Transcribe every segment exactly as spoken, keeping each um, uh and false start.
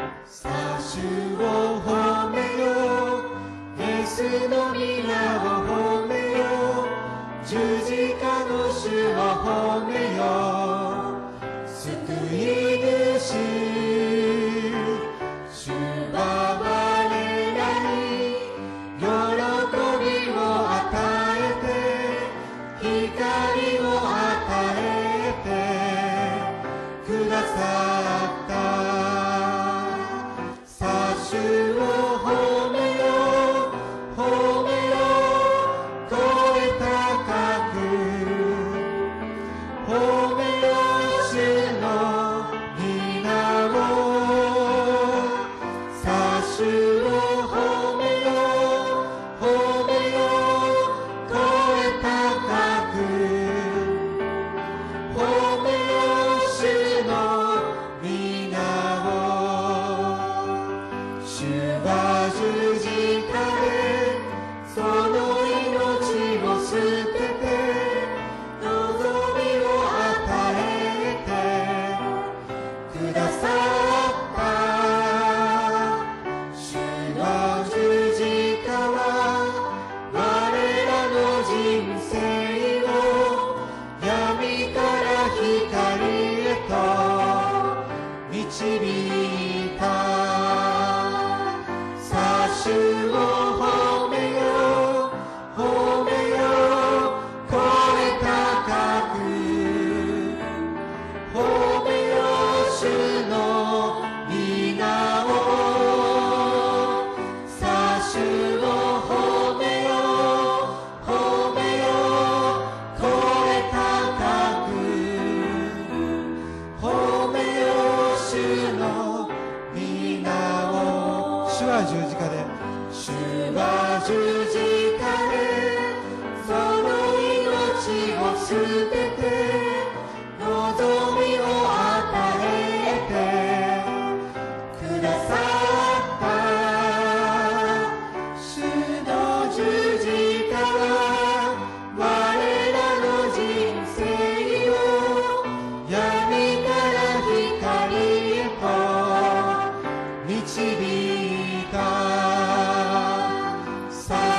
さあ主を褒めよう、イエスの皆を褒めよう、十字架の主を褒めよう、救い主、主は我らに喜びを与えて、光を与えてくださった。さあ主を褒めよう、褒めよう、声高く褒めよう主の皆を。さあ主を褒めよう、褒めよう、声高く褒めよう主の皆を。主は十字架でその命を捨てて、望みを与えてくださった。主の十字架は我らの人生を闇から光へと導いた。さあ主を褒めよう、褒めよう、声高く褒めよう主の皆を。さあ主を褒めよう、褒めよう、声高く褒めよう主の皆を。主は十字架で、主は十字架でその命を捨てて、望みを与えてくださった。主の十字架は我らの人生を闇から光へと導いた。さあ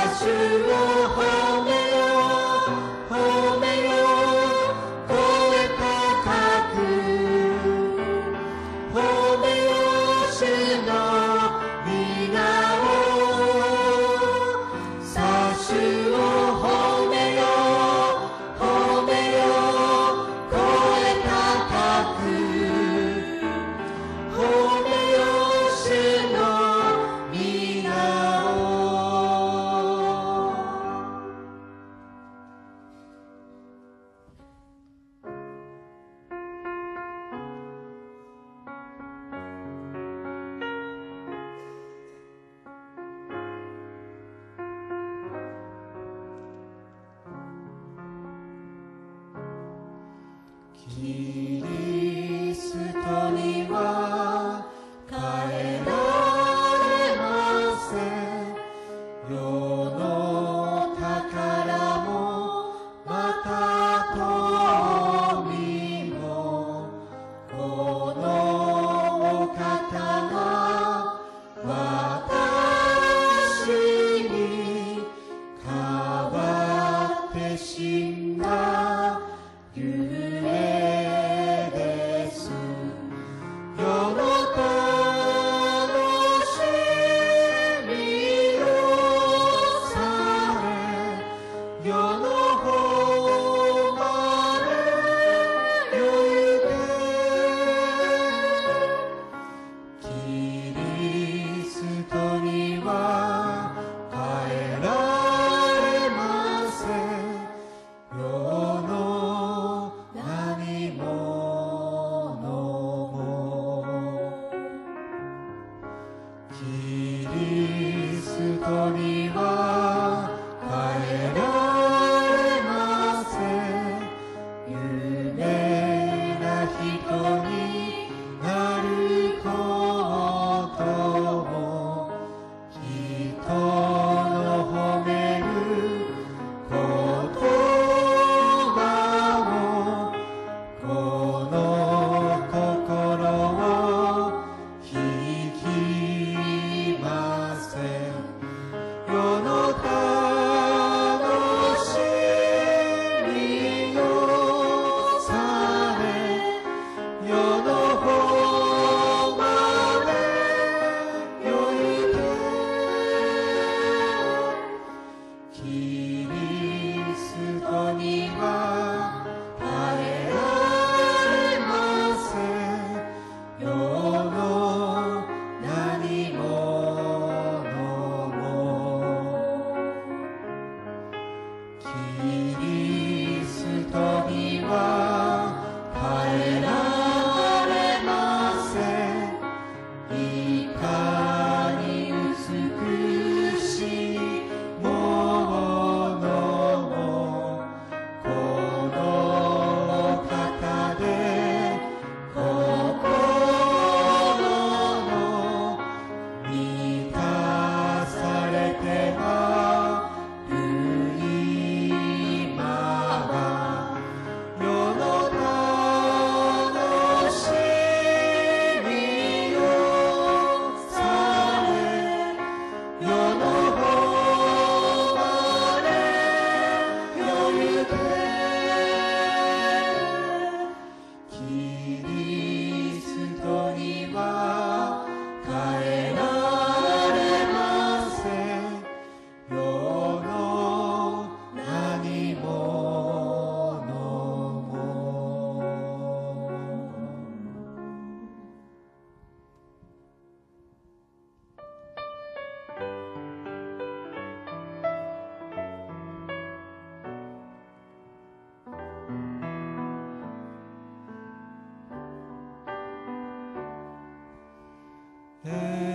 願